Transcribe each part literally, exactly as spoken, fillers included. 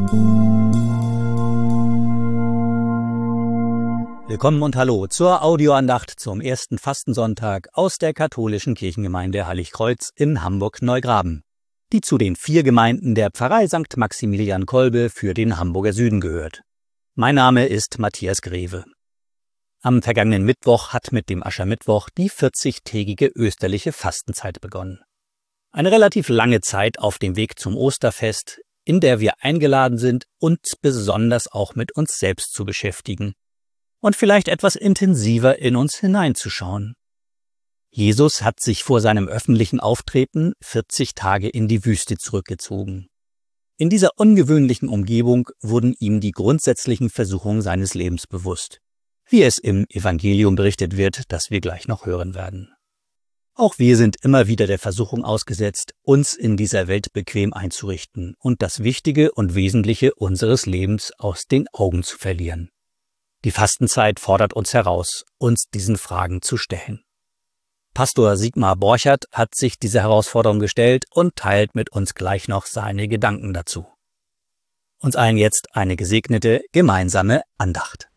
Willkommen und hallo zur Audioandacht zum ersten Fastensonntag aus der katholischen Kirchengemeinde Heiligkreuz in Hamburg-Neugraben, die zu den vier Gemeinden der Pfarrei Sankt Maximilian Kolbe für den Hamburger Süden gehört. Mein Name ist Matthias Greve. Am vergangenen Mittwoch hat mit dem Aschermittwoch die vierzigtägige österliche Fastenzeit begonnen. Eine relativ lange Zeit auf dem Weg zum Osterfest, in der wir eingeladen sind, uns besonders auch mit uns selbst zu beschäftigen und vielleicht etwas intensiver in uns hineinzuschauen. Jesus hat sich vor seinem öffentlichen Auftreten vierzig Tage in die Wüste zurückgezogen. In dieser ungewöhnlichen Umgebung wurden ihm die grundsätzlichen Versuchungen seines Lebens bewusst, wie es im Evangelium berichtet wird, das wir gleich noch hören werden. Auch wir sind immer wieder der Versuchung ausgesetzt, uns in dieser Welt bequem einzurichten und das Wichtige und Wesentliche unseres Lebens aus den Augen zu verlieren. Die Fastenzeit fordert uns heraus, uns diesen Fragen zu stellen. Pastor Sigmar Borchert hat sich diese Herausforderung gestellt und teilt mit uns gleich noch seine Gedanken dazu. Uns allen jetzt eine gesegnete gemeinsame Andacht.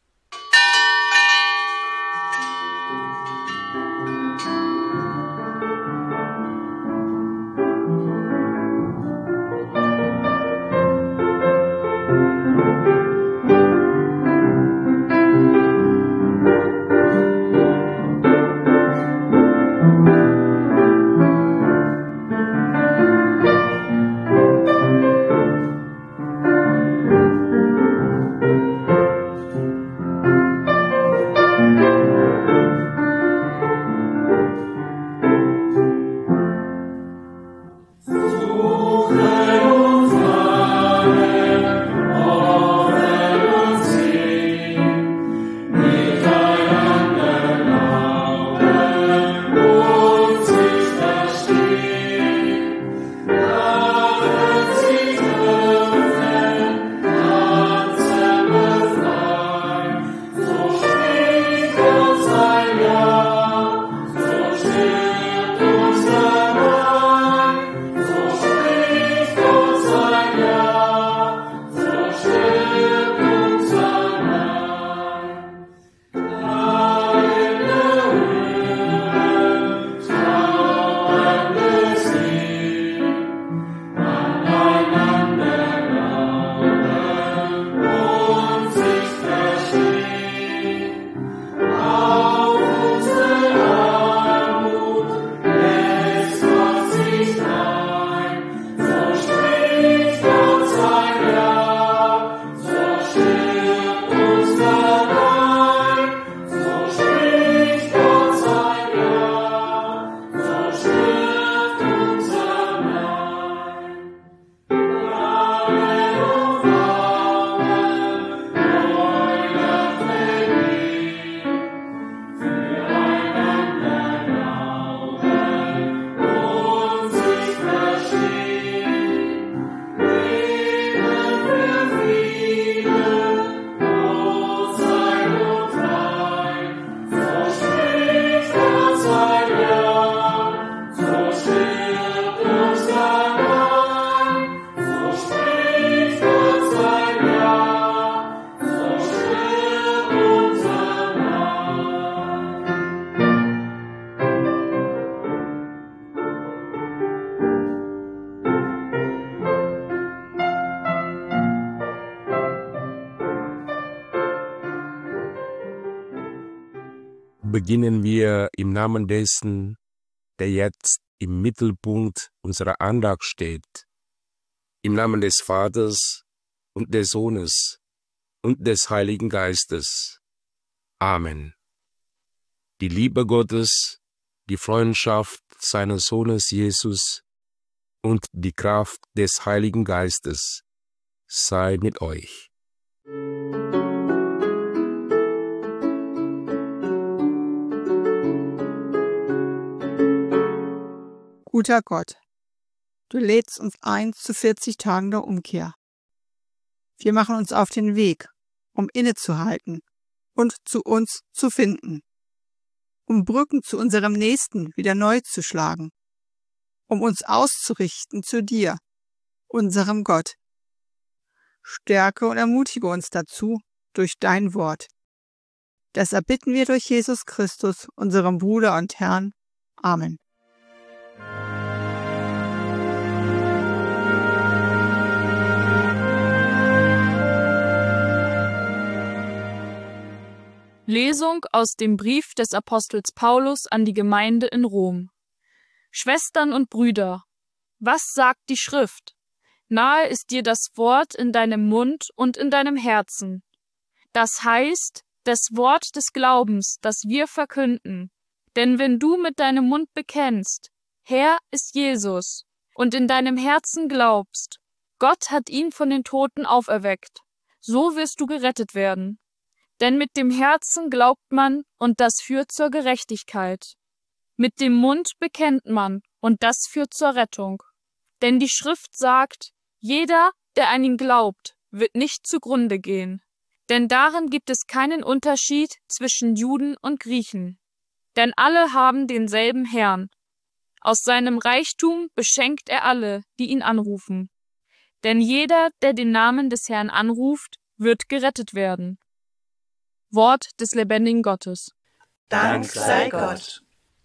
Beginnen wir im Namen dessen, der jetzt im Mittelpunkt unserer Andacht steht. Im Namen des Vaters und des Sohnes und des Heiligen Geistes. Amen. Die Liebe Gottes, die Freundschaft seines Sohnes Jesus und die Kraft des Heiligen Geistes sei mit euch. Guter Gott, du lädst uns ein zu vierzig Tagen der Umkehr. Wir machen uns auf den Weg, um innezuhalten und zu uns zu finden, um Brücken zu unserem Nächsten wieder neu zu schlagen, um uns auszurichten zu dir, unserem Gott. stärke und ermutige uns dazu durch dein Wort. Das erbitten wir durch Jesus Christus, unserem Bruder und Herrn. Amen. Lesung aus dem Brief des Apostels Paulus an die Gemeinde in Rom. Schwestern und Brüder, was sagt die Schrift? Nahe ist dir das Wort in deinem Mund und in deinem Herzen. Das heißt, das Wort des Glaubens, das wir verkünden. Denn wenn du mit deinem Mund bekennst, Herr ist Jesus, und in deinem Herzen glaubst, Gott hat ihn von den Toten auferweckt, so wirst du gerettet werden. Denn mit dem Herzen glaubt man, und das führt zur Gerechtigkeit. Mit dem Mund bekennt man, und das führt zur Rettung. Denn die Schrift sagt, jeder, der an ihn glaubt, wird nicht zugrunde gehen. Denn darin gibt es keinen Unterschied zwischen Juden und Griechen. Denn alle haben denselben Herrn. Aus seinem Reichtum beschenkt er alle, die ihn anrufen. Denn jeder, der den Namen des Herrn anruft, wird gerettet werden. Wort des lebendigen Gottes. Dank sei Gott.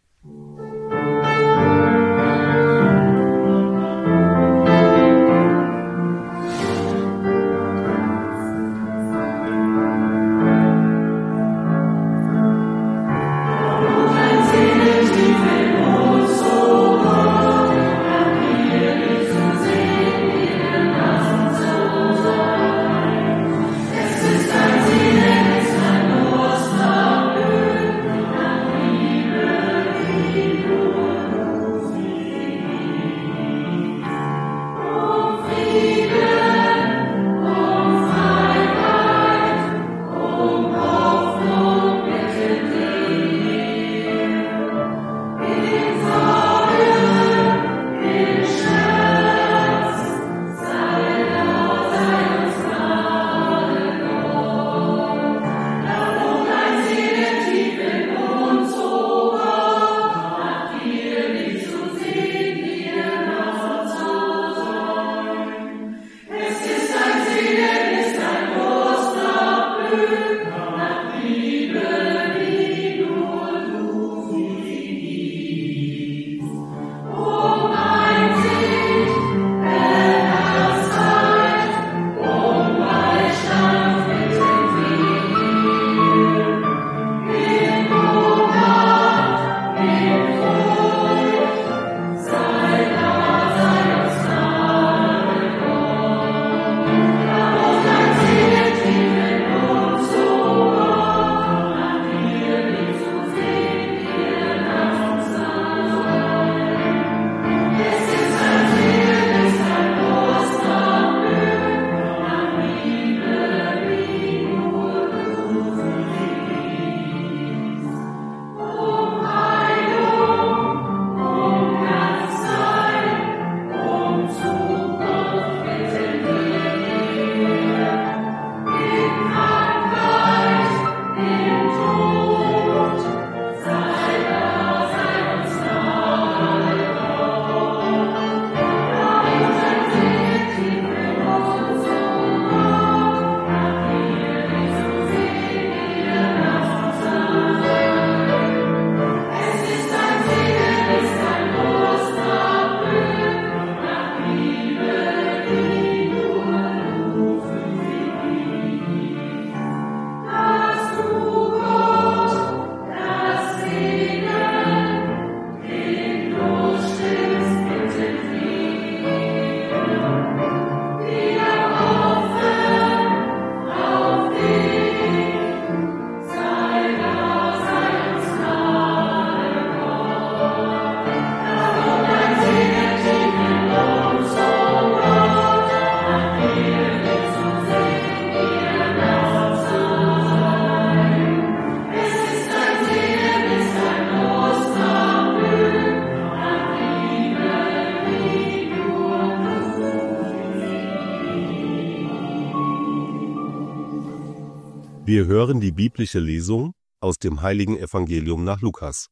Wir hören die biblische Lesung aus dem Heiligen Evangelium nach Lukas.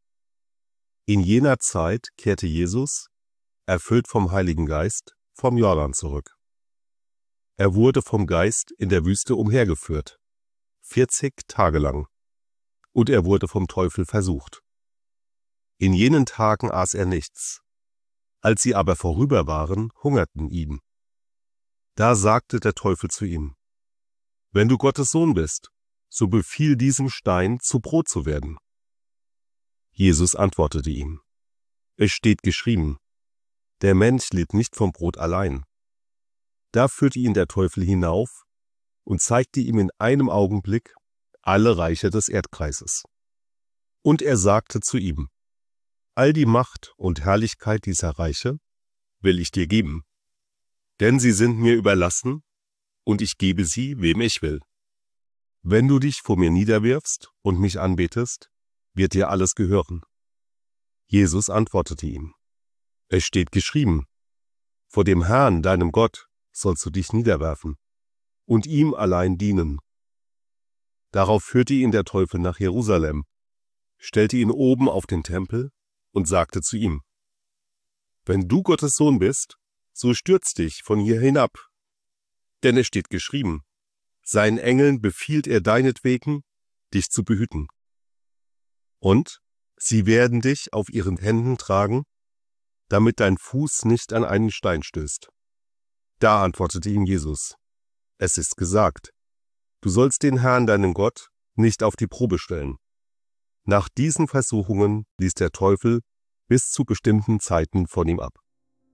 In jener Zeit kehrte Jesus, erfüllt vom Heiligen Geist, vom Jordan zurück. Er wurde vom Geist in der Wüste umhergeführt, vierzig Tage lang, und er wurde vom Teufel versucht. In jenen Tagen aß er nichts. Als sie aber vorüber waren, hungerten ihn. Da sagte der Teufel zu ihm: Wenn du Gottes Sohn bist, so befiehl diesem Stein, zu Brot zu werden. Jesus antwortete ihm: Es steht geschrieben, der Mensch lebt nicht vom Brot allein. Da führte ihn der Teufel hinauf und zeigte ihm in einem Augenblick alle Reiche des Erdkreises. Und er sagte zu ihm: All die Macht und Herrlichkeit dieser Reiche will ich dir geben, denn sie sind mir überlassen, und ich gebe sie, wem ich will. Wenn du dich vor mir niederwirfst und mich anbetest, wird dir alles gehören. Jesus antwortete ihm: Es steht geschrieben, vor dem Herrn, deinem Gott, sollst du dich niederwerfen und ihm allein dienen. Darauf führte ihn der Teufel nach Jerusalem, stellte ihn oben auf den Tempel und sagte zu ihm: Wenn du Gottes Sohn bist, so stürz dich von hier hinab. Denn es steht geschrieben, seinen Engeln befiehlt er deinetwegen, dich zu behüten. Und sie werden dich auf ihren Händen tragen, damit dein Fuß nicht an einen Stein stößt. Da antwortete ihm Jesus: Es ist gesagt, du sollst den Herrn, deinen Gott, nicht auf die Probe stellen. Nach diesen Versuchungen ließ der Teufel bis zu bestimmten Zeiten von ihm ab.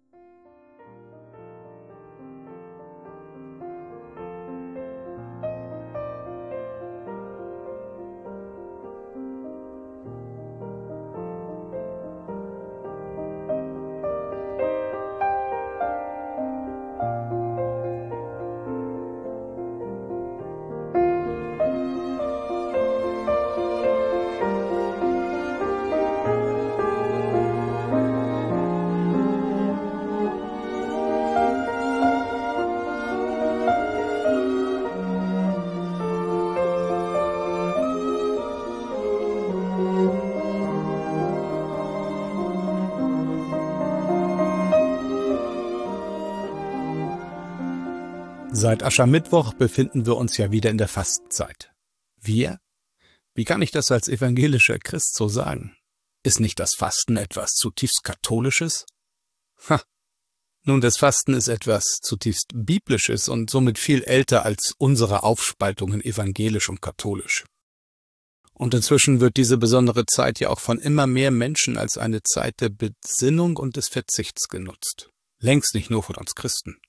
Seit Aschermittwoch befinden wir uns ja wieder in der Fastenzeit. Wir? Wie kann ich das als evangelischer Christ so sagen? Ist nicht das Fasten etwas zutiefst Katholisches? Ha! Nun, das Fasten ist etwas zutiefst Biblisches und somit viel älter als unsere Aufspaltungen evangelisch und katholisch. Und inzwischen wird diese besondere Zeit ja auch von immer mehr Menschen als eine Zeit der Besinnung und des Verzichts genutzt. Längst nicht nur von uns Christen.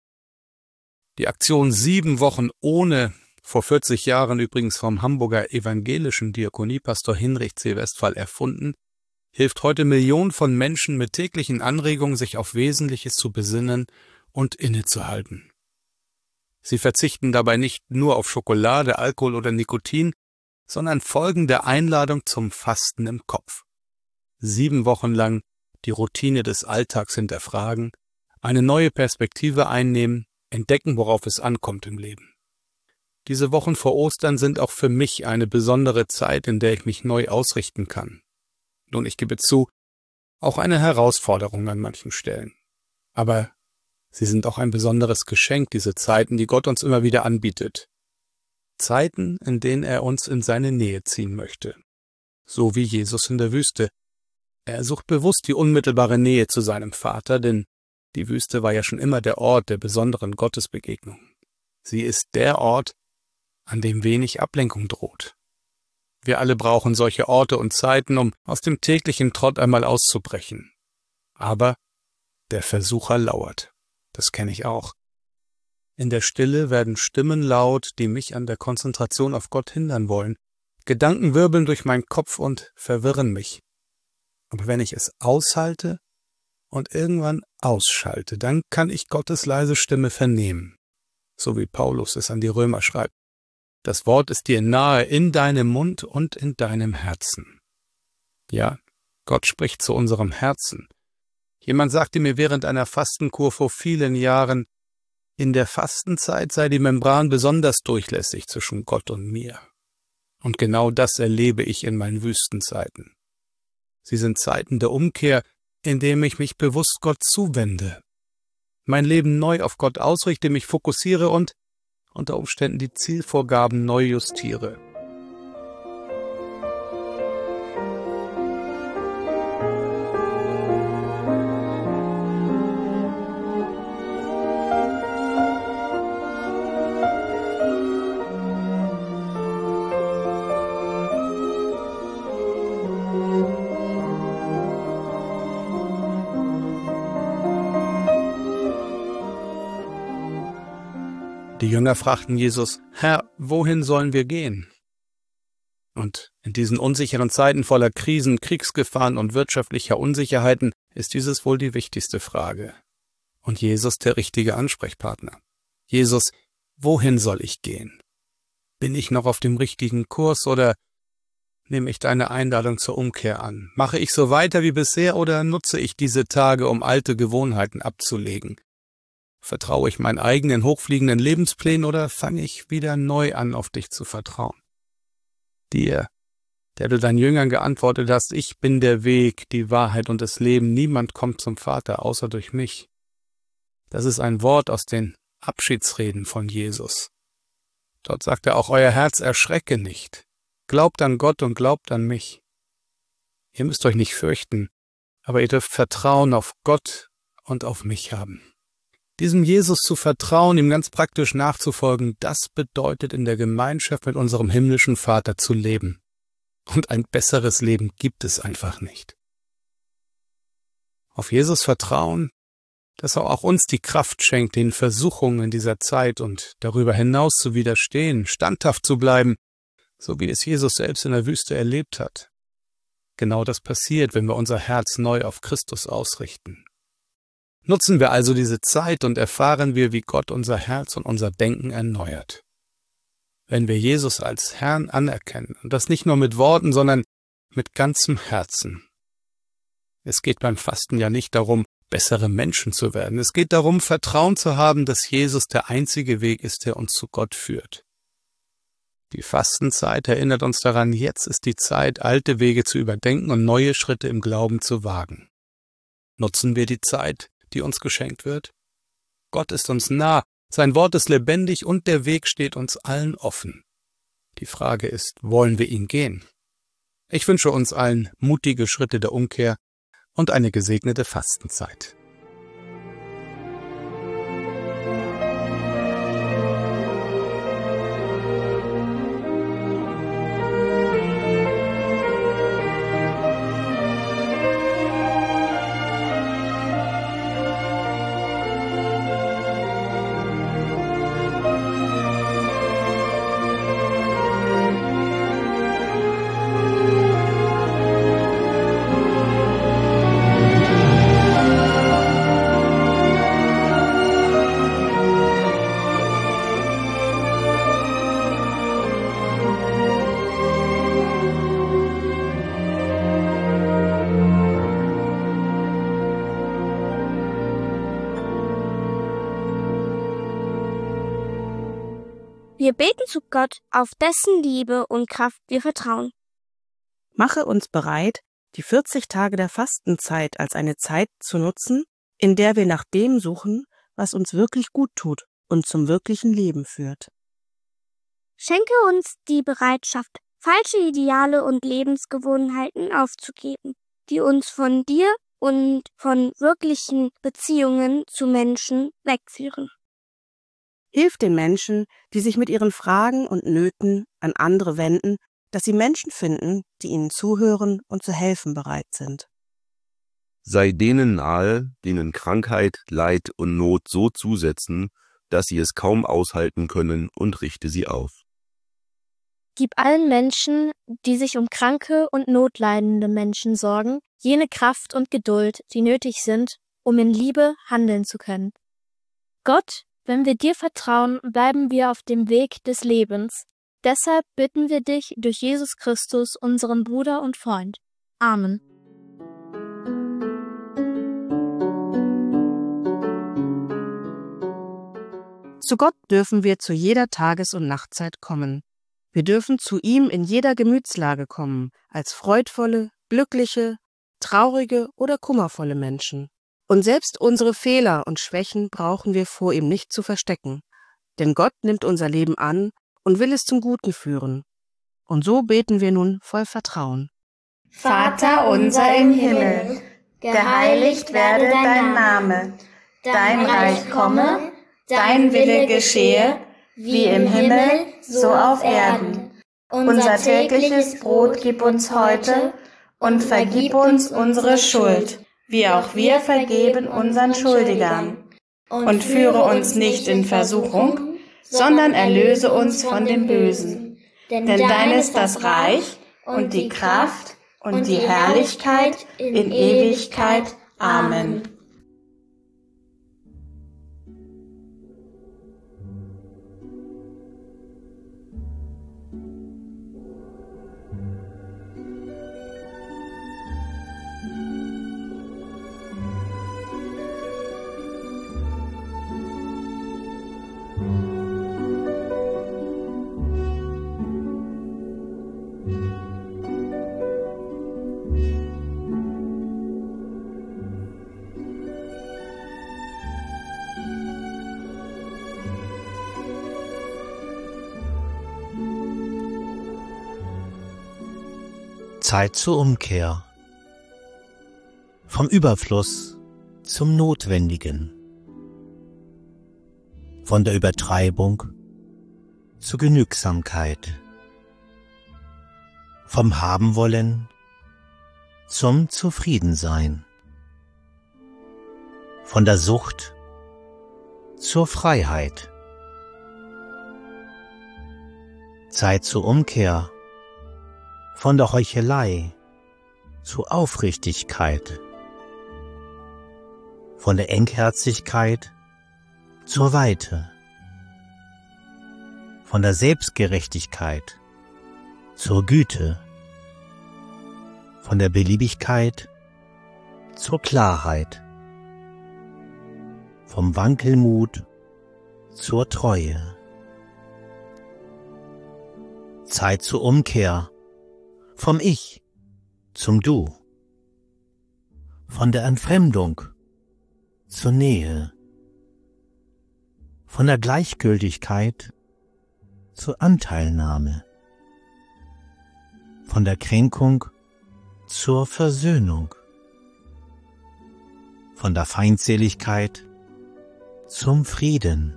Die Aktion Sieben Wochen ohne, vor vierzig Jahren übrigens vom Hamburger evangelischen Diakoniepastor Hinrich C. Westphal erfunden, hilft heute Millionen von Menschen mit täglichen Anregungen, sich auf Wesentliches zu besinnen und innezuhalten. Sie verzichten dabei nicht nur auf Schokolade, Alkohol oder Nikotin, sondern folgen der Einladung zum Fasten im Kopf. Sieben Wochen lang die Routine des Alltags hinterfragen, eine neue Perspektive einnehmen, entdecken, worauf es ankommt im Leben. Diese Wochen vor Ostern sind auch für mich eine besondere Zeit, in der ich mich neu ausrichten kann. Nun, ich gebe zu, auch eine Herausforderung an manchen Stellen. Aber sie sind auch ein besonderes Geschenk, diese Zeiten, die Gott uns immer wieder anbietet. Zeiten, in denen er uns in seine Nähe ziehen möchte. So wie Jesus in der Wüste. Er sucht bewusst die unmittelbare Nähe zu seinem Vater, denn die Wüste war ja schon immer der Ort der besonderen Gottesbegegnung. Sie ist der Ort, an dem wenig Ablenkung droht. Wir alle brauchen solche Orte und Zeiten, um aus dem täglichen Trott einmal auszubrechen. Aber der Versucher lauert. Das kenne ich auch. In der Stille werden Stimmen laut, die mich an der Konzentration auf Gott hindern wollen. Gedanken wirbeln durch meinen Kopf und verwirren mich. Aber wenn ich es aushalte und irgendwann ausschalte, dann kann ich Gottes leise Stimme vernehmen. So wie Paulus es an die Römer schreibt. Das Wort ist dir nahe in deinem Mund und in deinem Herzen. Ja, Gott spricht zu unserem Herzen. Jemand sagte mir während einer Fastenkur vor vielen Jahren, in der Fastenzeit sei die Membran besonders durchlässig zwischen Gott und mir. Und genau das erlebe ich in meinen Wüstenzeiten. Sie sind Zeiten der Umkehr, in denen ich mich bewusst Gott zuwende. mein Leben neu auf Gott ausrichte, mich fokussiere und unter Umständen die Zielvorgaben neu justiere. Die Jünger fragten Jesus: Herr, wohin sollen wir gehen? Und in diesen unsicheren Zeiten voller Krisen, Kriegsgefahren und wirtschaftlicher Unsicherheiten ist dieses wohl die wichtigste Frage. Und Jesus der richtige Ansprechpartner. Jesus, wohin soll ich gehen? Bin ich noch auf dem richtigen Kurs oder nehme ich deine Einladung zur Umkehr an? Mache ich so weiter wie bisher oder nutze ich diese Tage, um alte Gewohnheiten abzulegen? Vertraue ich meinen eigenen hochfliegenden Lebensplänen oder fange ich wieder neu an, auf dich zu vertrauen? Dir, der du deinen Jüngern geantwortet hast: Ich bin der Weg, die Wahrheit und das Leben. Niemand kommt zum Vater außer durch mich. Das ist ein Wort aus den Abschiedsreden von Jesus. Dort sagt er auch: Euer Herz erschrecke nicht. Glaubt an Gott und glaubt an mich. Ihr müsst euch nicht fürchten, aber ihr dürft Vertrauen auf Gott und auf mich haben. Diesem Jesus zu vertrauen, ihm ganz praktisch nachzufolgen, das bedeutet, in der Gemeinschaft mit unserem himmlischen Vater zu leben. Und ein besseres Leben gibt es einfach nicht. Auf Jesus vertrauen, dass er auch uns die Kraft schenkt, den Versuchungen in dieser Zeit und darüber hinaus zu widerstehen, standhaft zu bleiben, so wie es Jesus selbst in der Wüste erlebt hat. Genau das passiert, wenn wir unser Herz neu auf Christus ausrichten. Nutzen wir also diese Zeit und erfahren wir, wie Gott unser Herz und unser Denken erneuert. Wenn wir Jesus als Herrn anerkennen, und das nicht nur mit Worten, sondern mit ganzem Herzen. Es geht beim Fasten ja nicht darum, bessere Menschen zu werden. Es geht darum, Vertrauen zu haben, dass Jesus der einzige Weg ist, der uns zu Gott führt. Die Fastenzeit erinnert uns daran, jetzt ist die Zeit, alte Wege zu überdenken und neue Schritte im Glauben zu wagen. Nutzen wir die Zeit, die uns geschenkt wird? Gott ist uns nah, sein Wort ist lebendig und der Weg steht uns allen offen. Die Frage ist, wollen wir ihn gehen? Ich wünsche uns allen mutige Schritte der Umkehr und eine gesegnete Fastenzeit. Wir beten zu Gott, auf dessen Liebe und Kraft wir vertrauen. Mache uns bereit, die vierzig Tage der Fastenzeit als eine Zeit zu nutzen, in der wir nach dem suchen, was uns wirklich gut tut und zum wirklichen Leben führt. Schenke uns die Bereitschaft, falsche Ideale und Lebensgewohnheiten aufzugeben, die uns von dir und von wirklichen Beziehungen zu Menschen wegführen. Hilf den Menschen, die sich mit ihren Fragen und Nöten an andere wenden, dass sie Menschen finden, die ihnen zuhören und zu helfen bereit sind. Sei denen nahe, denen Krankheit, Leid und Not so zusetzen, dass sie es kaum aushalten können, und richte sie auf. Gib allen Menschen, die sich um kranke und notleidende Menschen sorgen, jene Kraft und Geduld, die nötig sind, um in Liebe handeln zu können. Gott, wenn wir dir vertrauen, bleiben wir auf dem Weg des Lebens. Deshalb bitten wir dich durch Jesus Christus, unseren Bruder und Freund. Amen. Zu Gott dürfen wir zu jeder Tages- und Nachtzeit kommen. Wir dürfen zu ihm in jeder Gemütslage kommen, als freudvolle, glückliche, traurige oder kummervolle Menschen. Und selbst unsere Fehler und Schwächen brauchen wir vor ihm nicht zu verstecken. Denn Gott nimmt unser Leben an und will es zum Guten führen. Und so beten wir nun voll Vertrauen. Vater unser im Himmel, geheiligt werde dein Name, dein Reich komme, dein Wille geschehe, wie im Himmel, so auf Erden. Unser tägliches Brot gib uns heute und vergib uns unsere Schuld, wie auch wir vergeben unseren Schuldigern. Und führe uns nicht in Versuchung, sondern erlöse uns von dem Bösen. Denn dein ist das Reich und die Kraft und die Herrlichkeit in Ewigkeit. Amen. Zeit zur Umkehr. Vom Überfluss zum Notwendigen. Von der Übertreibung zur Genügsamkeit. Vom Habenwollen zum Zufriedensein. Von der Sucht zur Freiheit. Zeit zur Umkehr. Von der Heuchelei zur Aufrichtigkeit, von der Engherzigkeit zur Weite, von der Selbstgerechtigkeit zur Güte, von der Beliebigkeit zur Klarheit, vom Wankelmut zur Treue. Zeit zur Umkehr. Vom Ich zum Du, von der Entfremdung zur Nähe, von der Gleichgültigkeit zur Anteilnahme, von der Kränkung zur Versöhnung, von der Feindseligkeit zum Frieden.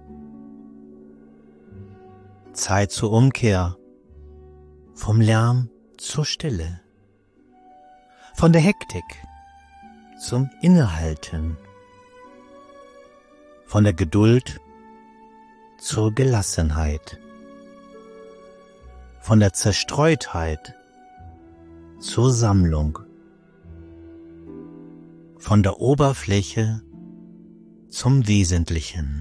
Zeit zur Umkehr, vom Lärm zur Stille, von der Hektik zum Innehalten, von der Geduld zur Gelassenheit, von der Zerstreutheit zur Sammlung, von der Oberfläche zum Wesentlichen.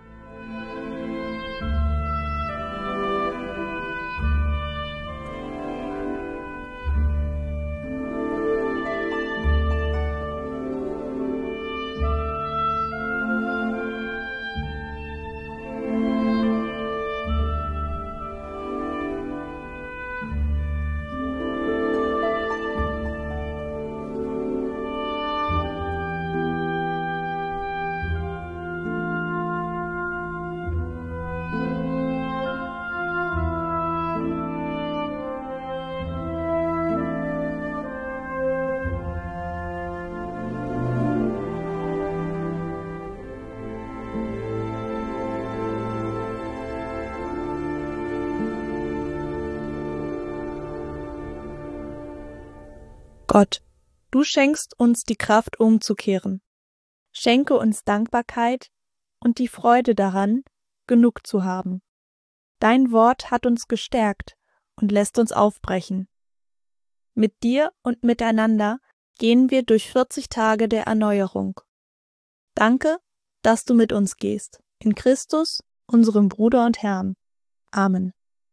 Gott, du schenkst uns die Kraft umzukehren. Schenke uns Dankbarkeit und die Freude daran, genug zu haben. Dein Wort hat uns gestärkt und lässt uns aufbrechen. Mit dir und miteinander gehen wir durch vierzig Tage der Erneuerung. Danke, dass du mit uns gehst. In Christus, unserem Bruder und Herrn. Amen.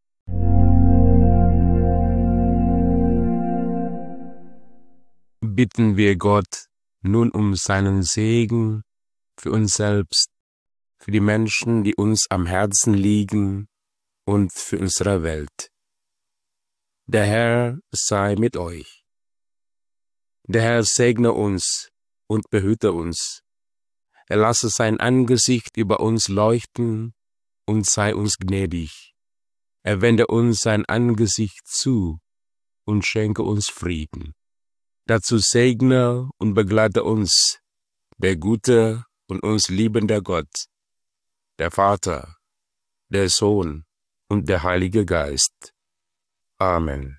Bitten wir Gott nun um seinen Segen für uns selbst, für die Menschen, die uns am Herzen liegen und für unsere Welt. Der Herr sei mit euch. Der Herr segne uns, und behüte uns. Er lasse sein Angesicht über uns leuchten und sei uns gnädig. Er wende uns sein Angesicht zu und schenke uns Frieden. Dazu segne und begleite uns der gute und uns liebende Gott, der Vater, der Sohn und der Heilige Geist. Amen.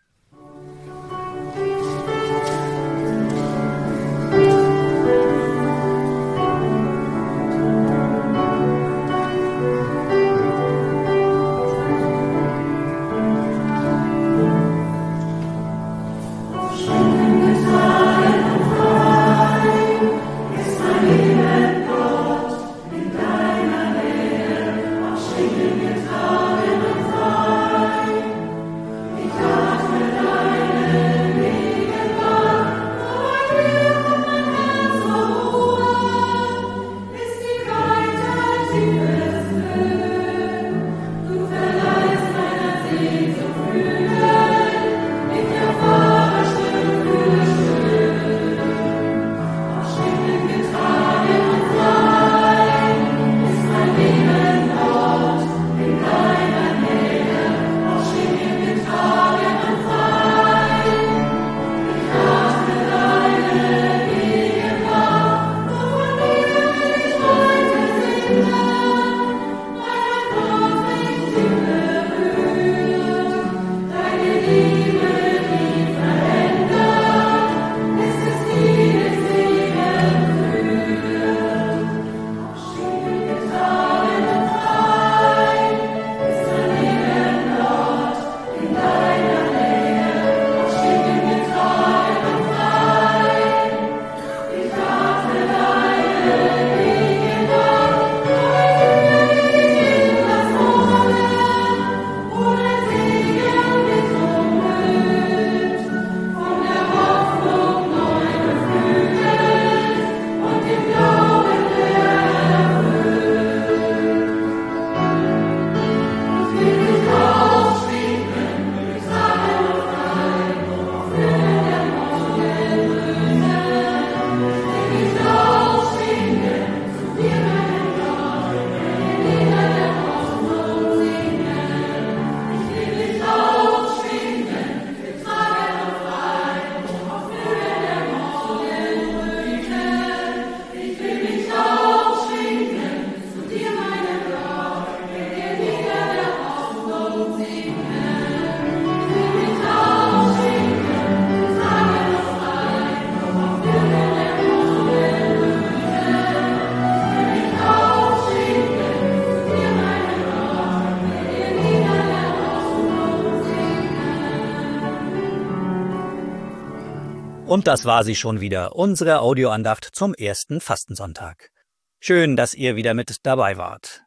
Und das war sie schon wieder, unsere Audioandacht zum ersten Fastensonntag. Schön, dass ihr wieder mit dabei wart.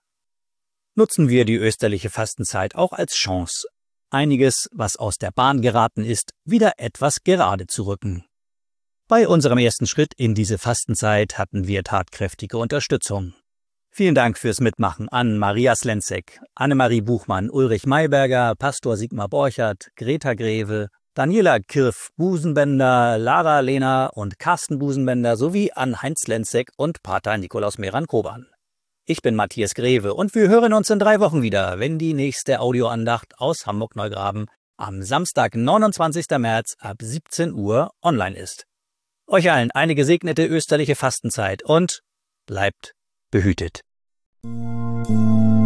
Nutzen wir die österliche Fastenzeit auch als Chance, einiges, was aus der Bahn geraten ist, wieder etwas gerade zu rücken. Bei unserem ersten Schritt in diese Fastenzeit hatten wir tatkräftige Unterstützung. Vielen Dank fürs Mitmachen an Maria Slenzek, Annemarie Buchmann, Ulrich Mayberger, Pastor Sigmar Borchert, Greta Greve, Daniela Kirf-Busenbender, Lara Lehner und Carsten Busenbender sowie an Heinz Lenzek und Pater Nikolaus Meran-Koban. Ich bin Matthias Greve und wir hören uns in drei Wochen wieder, wenn die nächste Audioandacht aus Hamburg-Neugraben am Samstag, neunundzwanzigsten März ab siebzehn Uhr online ist. Euch allen eine gesegnete österliche Fastenzeit und bleibt behütet.